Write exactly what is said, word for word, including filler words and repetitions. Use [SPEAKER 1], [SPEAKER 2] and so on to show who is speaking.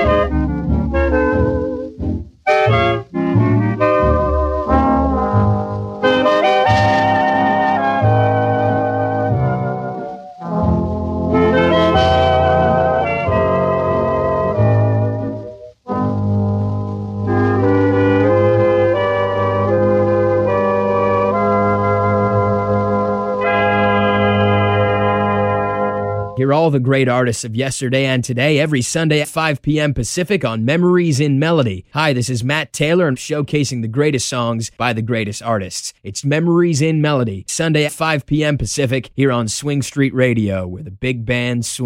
[SPEAKER 1] Hear all the great artists of yesterday and today every Sunday at five p.m. Pacific on Memories in Melody. Hi, this is Matt Taylor. I'm showcasing the greatest songs by the greatest artists. It's Memories in Melody, Sunday at five p.m. Pacific here on Swing Street Radio, where the big band swings.